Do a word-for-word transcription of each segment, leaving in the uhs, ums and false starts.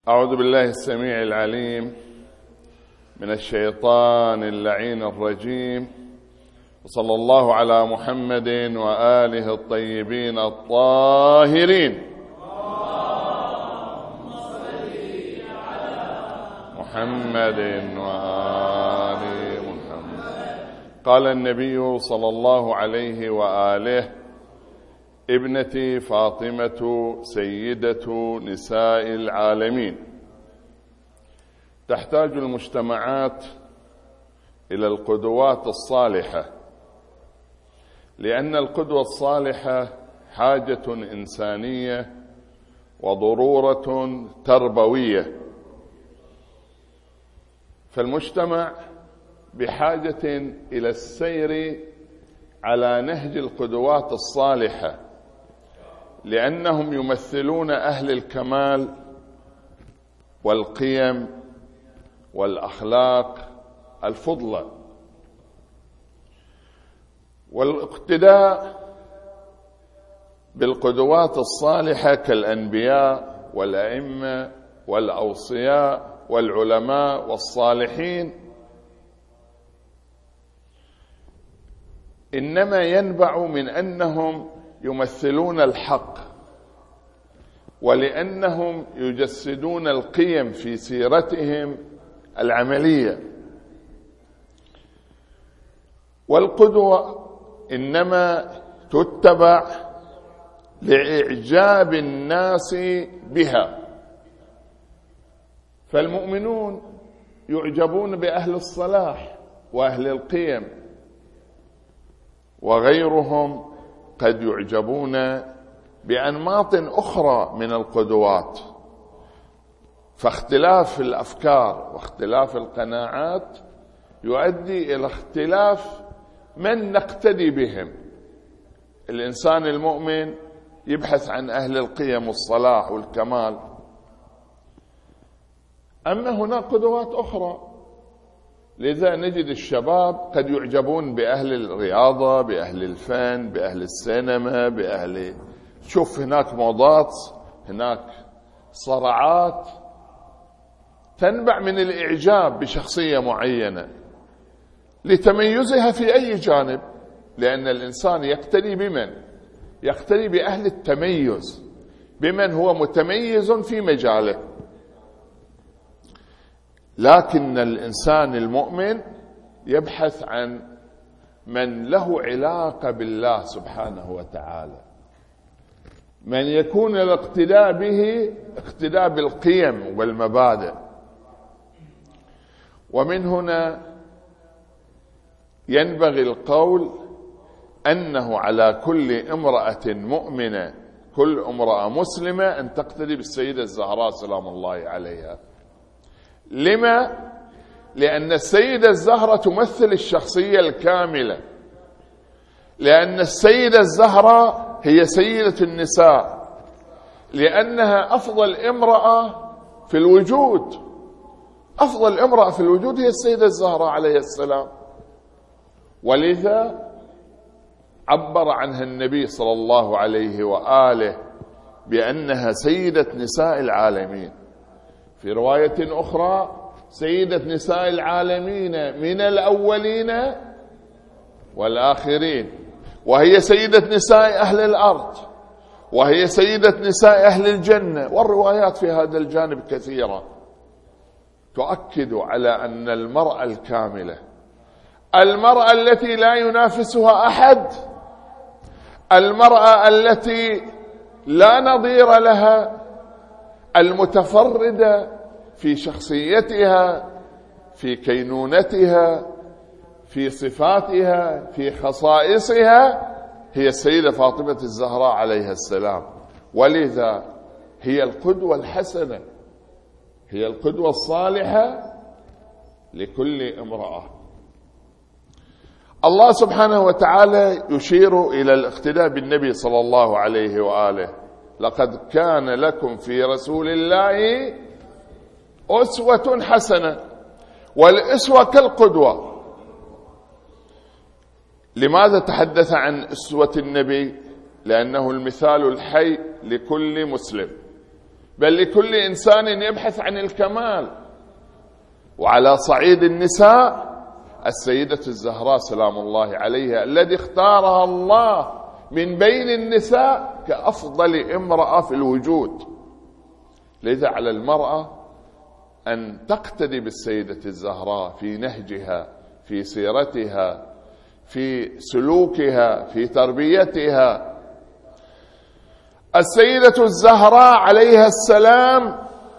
أعوذ بالله السميع العليم من الشيطان اللعين الرجيم، وصلى الله على محمد وآله الطيبين الطاهرين. محمد وآل محمد. قال النبي صلى الله عليه وآله: ابنتي فاطمة سيدة نساء العالمين. تحتاج المجتمعات إلى القدوات الصالحة، لأن القدوة الصالحة حاجة إنسانية وضرورة تربوية، فالمجتمع بحاجة إلى السير على نهج القدوات الصالحة، لأنهم يمثلون أهل الكمال والقيم والأخلاق الفضلى. والاقتداء بالقدوات الصالحة كالأنبياء والأئمة والأوصياء والعلماء والصالحين إنما ينبع من أنهم يمثلون الحق، ولأنهم يجسدون القيم في سيرتهم العملية. والقدوة إنما تتبع لإعجاب الناس بها، فالمؤمنون يعجبون بأهل الصلاح وأهل القيم، وغيرهم قد يعجبون بأنماط أخرى من القدوات، فاختلاف الأفكار واختلاف القناعات يؤدي إلى اختلاف من نقتدي بهم. الإنسان المؤمن يبحث عن أهل القيم والصلاح والكمال، أما هناك قدوات أخرى. لذا نجد الشباب قد يعجبون بأهل الرياضة، بأهل الفن، بأهل السينما، بأهل شوف هناك موضات، هناك صراعات تنبع من الإعجاب بشخصية معينة لتميزها في أي جانب، لأن الإنسان يقتدي بمن؟ يقتدي بأهل التميز، بمن هو متميز في مجاله. لكن الإنسان المؤمن يبحث عن من له علاقة بالله سبحانه وتعالى، من يكون الاقتداء به اقتداء بالقيم والمبادئ. ومن هنا ينبغي القول أنه على كل امرأة مؤمنة، كل امرأة مسلمة، أن تقتدي بالسيدة الزهراء سلام الله عليها. لما؟ لأن السيدة الزهراء تمثل الشخصية الكاملة، لأن السيدة الزهراء هي سيدة النساء، لأنها أفضل امرأة في الوجود. أفضل امرأة في الوجود هي السيدة الزهراء عليه السلام، ولذا عبر عنها النبي صلى الله عليه وآله بأنها سيدة نساء العالمين. في رواية أخرى: سيدة نساء العالمين من الأولين والآخرين، وهي سيدة نساء أهل الأرض، وهي سيدة نساء أهل الجنة. والروايات في هذا الجانب كثيرة تؤكد على أن المرأة الكاملة، المرأة التي لا ينافسها أحد، المرأة التي لا نظير لها، المتفردة في شخصيتها، في كينونتها، في صفاتها، في خصائصها، هي السيدة فاطمة الزهراء عليها السلام. ولذا هي القدوة الحسنة، هي القدوة الصالحة لكل امرأة. الله سبحانه وتعالى يشير إلى الاقتداء بالنبي صلى الله عليه وآله: لقد كان لكم في رسول الله أسوة حسنة. والأسوة كالقدوة. لماذا تحدث عن أسوة النبي؟ لأنه المثال الحي لكل مسلم، بل لكل إنسان يبحث عن الكمال. وعلى صعيد النساء السيدة الزهراء سلام الله عليها الذي اختارها الله من بين النساء كأفضل امرأة في الوجود. لذا على المرأة أن تقتدي بالسيدة الزهراء في نهجها، في سيرتها، في سلوكها، في تربيتها. السيدة الزهراء عليها السلام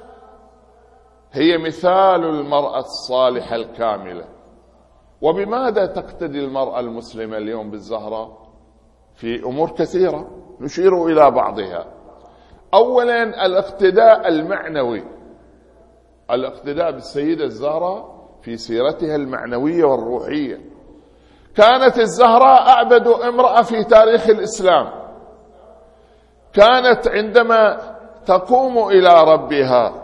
هي مثال المرأة الصالحة الكاملة. وبماذا تقتدي المرأة المسلمة اليوم بالزهراء؟ في أمور كثيرة نشير إلى بعضها. أولا الاقتداء المعنوي، الاقتداء بالسيدة الزهراء في سيرتها المعنوية والروحية. كانت الزهراء أعبد امرأة في تاريخ الإسلام. كانت عندما تقوم إلى ربها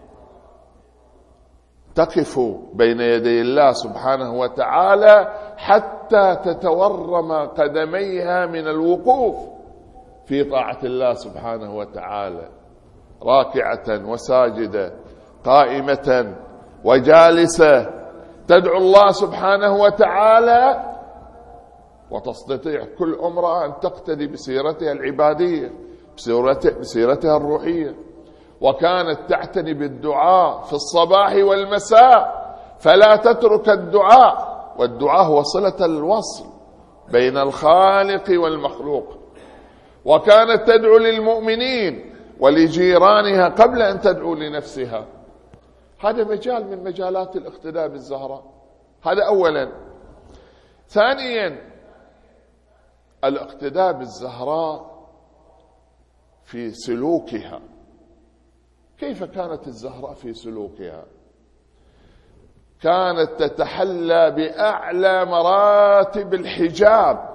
تقف بين يدي الله سبحانه وتعالى حتى تتورم قدميها من الوقوف في طاعة الله سبحانه وتعالى، راكعة وساجدة، قائمة وجالسة، تدعو الله سبحانه وتعالى. وتستطيع كل امرأة أن تقتدي بسيرتها العبادية، بسيرتها الروحية. وكانت تعتني بالدعاء في الصباح والمساء، فلا تترك الدعاء، والدعاء هو صلة الوصل بين الخالق والمخلوق. وكانت تدعو للمؤمنين ولجيرانها قبل أن تدعو لنفسها. هذا مجال من مجالات الاقتداء بالزهراء. هذا أولا. ثانيا الاقتداء بالزهراء في سلوكها. كيف كانت الزهراء في سلوكها؟ كانت تتحلى بأعلى مراتب الحجاب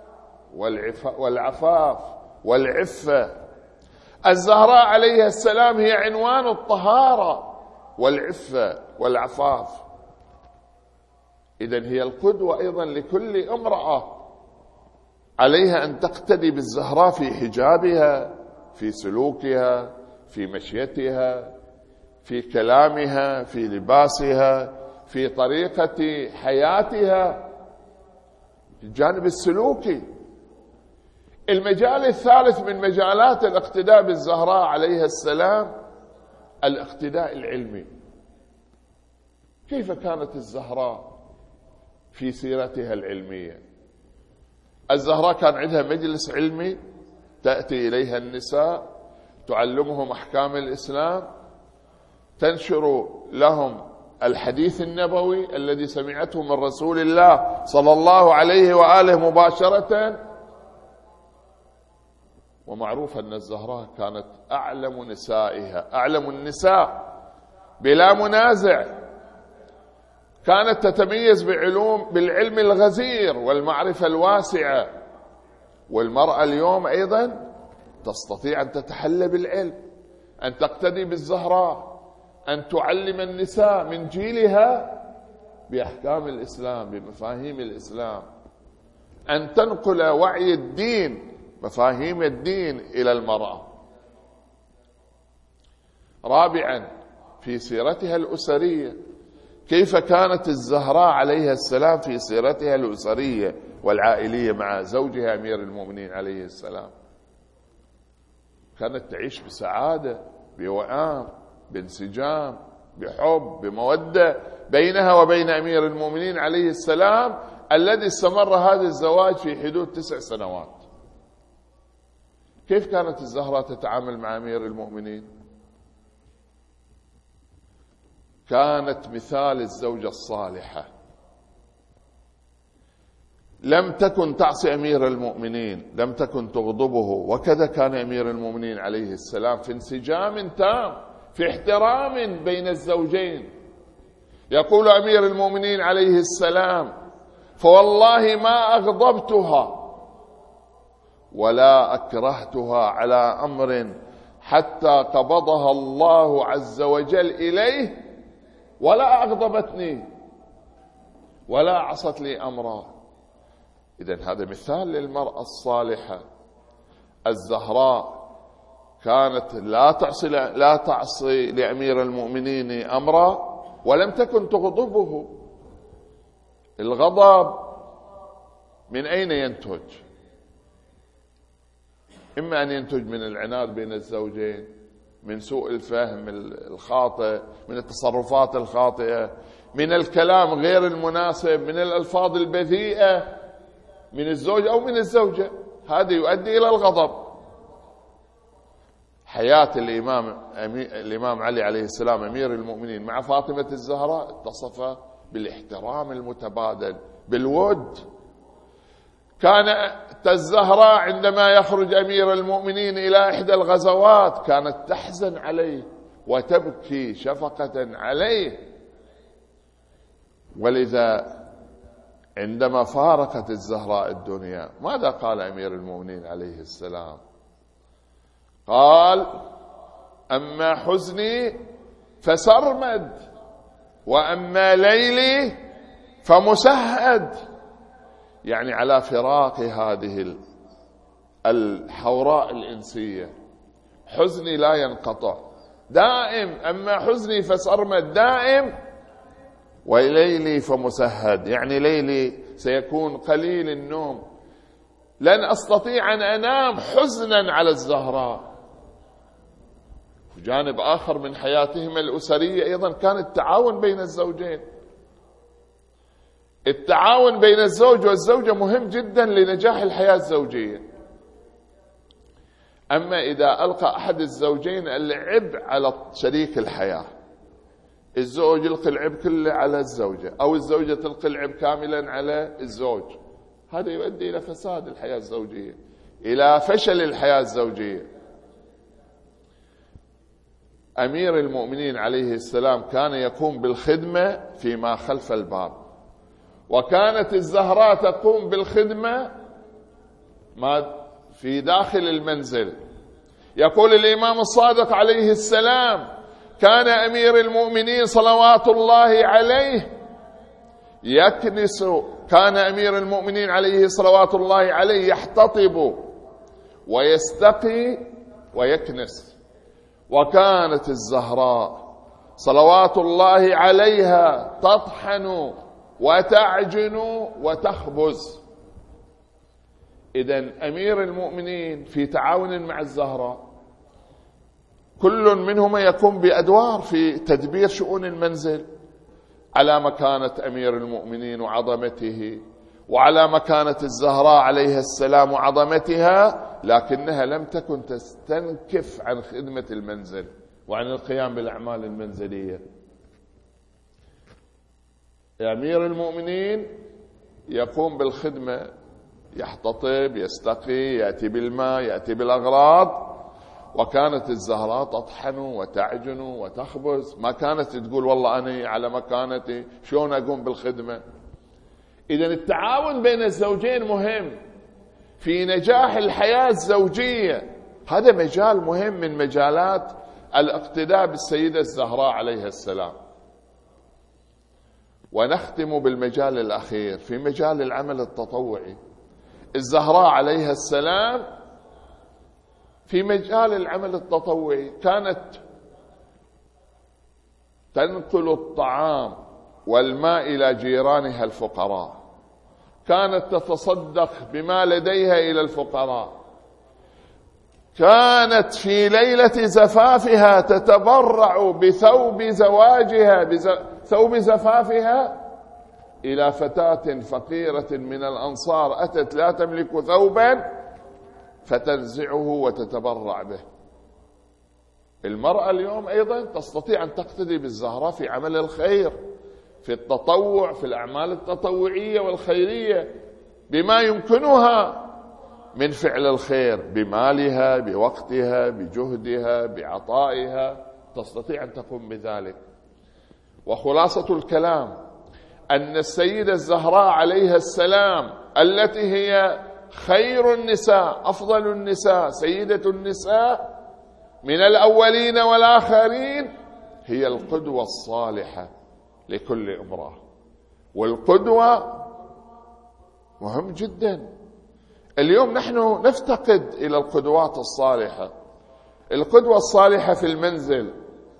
والعفاف والعفة. الزهراء عليها السلام هي عنوان الطهارة والعفة والعفاف. إذن هي القدوة أيضا لكل امرأة. عليها أن تقتدي بالزهراء في حجابها، في سلوكها، في مشيتها، في كلامها، في لباسها، في طريقة حياتها، في الجانب السلوكي. المجال الثالث من مجالات الاقتداء بالزهراء عليها السلام الاقتداء العلمي. كيف كانت الزهراء في سيرتها العلمية؟ الزهراء كان عندها مجلس علمي تأتي إليها النساء، تعلمهم أحكام الإسلام، تنشر لهم الحديث النبوي الذي سمعته من رسول الله صلى الله عليه وآله مباشرة. ومعروف أن الزهراء كانت أعلم نسائها، أعلم النساء بلا منازع. كانت تتميز بعلوم بالعلم الغزير والمعرفة الواسعة. والمرأة اليوم أيضا تستطيع أن تتحلى بالعلم، أن تقتدي بالزهراء، أن تعلم النساء من جيلها بأحكام الإسلام، بمفاهيم الإسلام، أن تنقل وعي الدين، مفاهيم الدين إلى المرأة. رابعا في سيرتها الأسرية. كيف كانت الزهراء عليها السلام في سيرتها الأسرية والعائلية مع زوجها أمير المؤمنين عليه السلام؟ كانت تعيش بسعادة، بوئام، بانسجام، بحب، بمودة بينها وبين أمير المؤمنين عليه السلام، الذي استمر هذا الزواج في حدود تسع سنوات. كيف كانت الزهراء تتعامل مع أمير المؤمنين؟ كانت مثال الزوجة الصالحة، لم تكن تعصي أمير المؤمنين، لم تكن تغضبه. وكذا كان أمير المؤمنين عليه السلام في انسجام تام، في احترام بين الزوجين. يقول أمير المؤمنين عليه السلام: فوالله ما أغضبتها ولا أكرهتها على أمر حتى قبضها الله عز وجل إليه ولا أغضبتني ولا عصت لي أمرا. إذن هذا مثال للمرأة الصالحة. الزهراء كانت لا تعصي لا تعصي لأمير المؤمنين أمرا ولم تكن تغضبه. الغضب من أين ينتج؟ إما أن ينتج من العناد بين الزوجين، من سوء الفهم الخاطئ، من التصرفات الخاطئة، من الكلام غير المناسب، من الألفاظ البذيئة من الزوج أو من الزوجة، هذا يؤدي إلى الغضب. حياة الإمام الإمام علي عليه السلام أمير المؤمنين مع فاطمة الزهراء اتصف بالاحترام المتبادل، بالود. كانت الزهراء عندما يخرج أمير المؤمنين إلى إحدى الغزوات كانت تحزن عليه وتبكي شفقة عليه، ولذا عندما فارقت الزهراء الدنيا ماذا قال أمير المؤمنين عليه السلام؟ قال: أما حزني فسرمد، وأما ليلي فمسهد. يعني على فراق هذه الحوراء الإنسية حزني لا ينقطع دائم، أما حزني فسرمد دائم، وليلي فمسهد، يعني ليلي سيكون قليل النوم، لن أستطيع أن أنام حزنا على الزهراء. جانب آخر من حياتهما الأسرية أيضا كان التعاون بين الزوجين. التعاون بين الزوج والزوجة مهم جدا لنجاح الحياة الزوجية. أما إذا ألقى أحد الزوجين العبء على شريك الحياة، الزوج يلقي العبء كله على الزوجة، أو الزوجة تلقي العبء كاملا على الزوج، هذا يؤدي إلى فساد الحياة الزوجية، إلى فشل الحياة الزوجية. أمير المؤمنين عليه السلام كان يقوم بالخدمة فيما خلف الباب، وكانت الزهراء تقوم بالخدمة ما في داخل المنزل. يقول الإمام الصادق عليه السلام: كان أمير المؤمنين صلوات الله عليه يكنس كان أمير المؤمنين عليه صلوات الله عليه يحتطب ويستقي ويكنس، وكانت الزهراء صلوات الله عليها تطحن وتعجن وتخبز. إذن أمير المؤمنين في تعاون مع الزهراء، كل منهما يقوم بأدوار في تدبير شؤون المنزل على مكانة أمير المؤمنين وعظمته، وعلى مكانة الزهراء عليها السلام وعظمتها، لكنها لم تكن تستنكف عن خدمة المنزل وعن القيام بالأعمال المنزلية. أمير المؤمنين يقوم بالخدمة، يحتطب، يستقي، يأتي بالماء، يأتي بالأغراض، وكانت الزهراء تطحن وتعجن وتخبز، ما كانت تقول والله أنا على مكانتي شلون أقوم بالخدمة. إذن التعاون بين الزوجين مهم في نجاح الحياة الزوجية، هذا مجال مهم من مجالات الاقتداء بالسيدة الزهراء عليها السلام. ونختم بالمجال الأخير في مجال العمل التطوعي. الزهراء عليها السلام في مجال العمل التطوعي كانت تنقل الطعام والماء إلى جيرانها الفقراء، كانت تتصدق بما لديها إلى الفقراء، كانت في ليلة زفافها تتبرع بثوب زواجها بثوب زفافها إلى فتاة فقيرة من الأنصار أتت لا تملك ثوبا فتنزعه وتتبرع به. المرأة اليوم أيضا تستطيع أن تقتدي بالزهراء في عمل الخير، في التطوع، في الأعمال التطوعية والخيرية، بما يمكنها من فعل الخير، بمالها، بوقتها، بجهدها، بعطائها، تستطيع أن تقوم بذلك. وخلاصة الكلام أن السيدة الزهراء عليها السلام التي هي خير النساء، أفضل النساء، سيدة النساء من الأولين والآخرين، هي القدوة الصالحة لكل امرأة. والقدوة مهم جدا. اليوم نحن نفتقد إلى القدوات الصالحة. القدوة الصالحة في المنزل،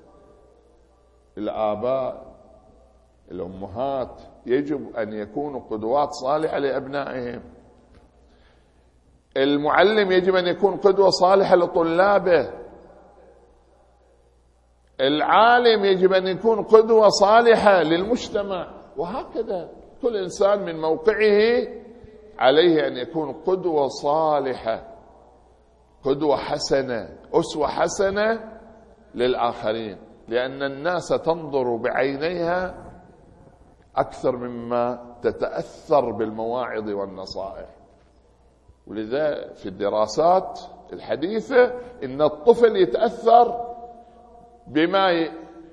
الآباء الأمهات يجب أن يكونوا قدوات صالحة لأبنائهم. المعلم يجب أن يكون قدوة صالحة لطلابه. العالم يجب أن يكون قدوة صالحة للمجتمع، وهكذا كل إنسان من موقعه عليه أن يكون قدوة صالحة، قدوة حسنة، أسوة حسنة للآخرين، لأن الناس تنظر بعينيها أكثر مما تتأثر بالمواعظ والنصائح. ولذا في الدراسات الحديثة إن الطفل يتأثر بما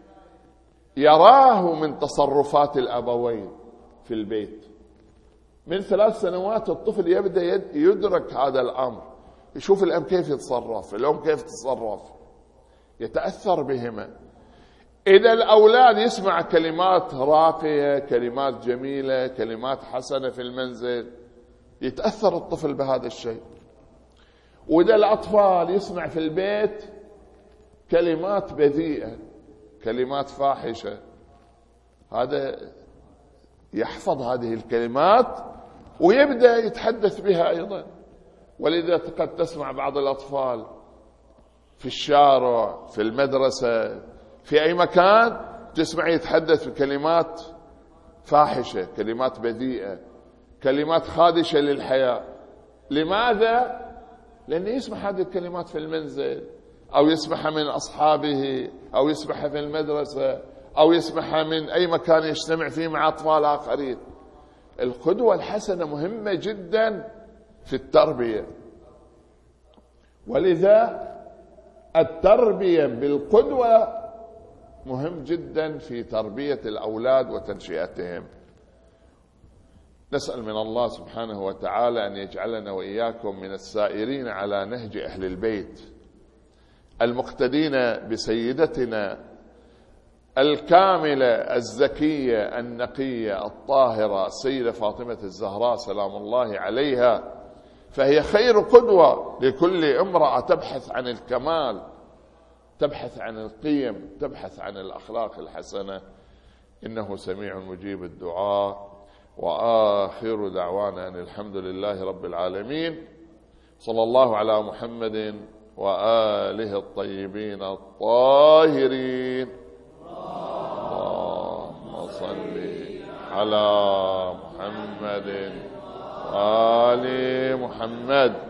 يراه من تصرفات الأبوين في البيت. من ثلاث سنوات الطفل يبدأ يدرك هذا الأمر، يشوف الأب كيف يتصرف، الأم كيف تتصرف، يتأثر بهما. إذا الأولاد يسمع كلمات راقية، كلمات جميلة، كلمات حسنة في المنزل، يتأثر الطفل بهذا الشيء. وإذا الأطفال يسمع في البيت كلمات بذيئة، كلمات فاحشة، هذا يحفظ هذه الكلمات ويبدأ يتحدث بها أيضا. ولذا قد تسمع بعض الأطفال في الشارع، في المدرسة، في أي مكان تسمع يتحدث بكلمات فاحشة، كلمات بذيئة، كلمات خادشة للحياة. لماذا؟ لأنه يسمع هذه الكلمات في المنزل، أو يسمعها من أصحابه، أو يسمعها في المدرسة، أو يسمعها من أي مكان يجتمع فيه مع أطفال آخرين. القدوة الحسنة مهمة جدا في التربية، ولذا التربية بالقدوة مهم جدا في تربية الأولاد وتنشئتهم. نسأل من الله سبحانه وتعالى أن يجعلنا وإياكم من السائرين على نهج أهل البيت، المقتدين بسيدتنا الكاملة الزكية النقية الطاهرة السيدة فاطمة الزهراء سلام الله عليها، فهي خير قدوة لكل امرأة تبحث عن الكمال، تبحث عن القيم، تبحث عن الأخلاق الحسنة. إنه سميع مجيب الدعاء. وآخر دعوانا أن الحمد لله رب العالمين، صلى الله على محمد وآله الطيبين الطاهرين. اللهم صل على محمد وآل محمد.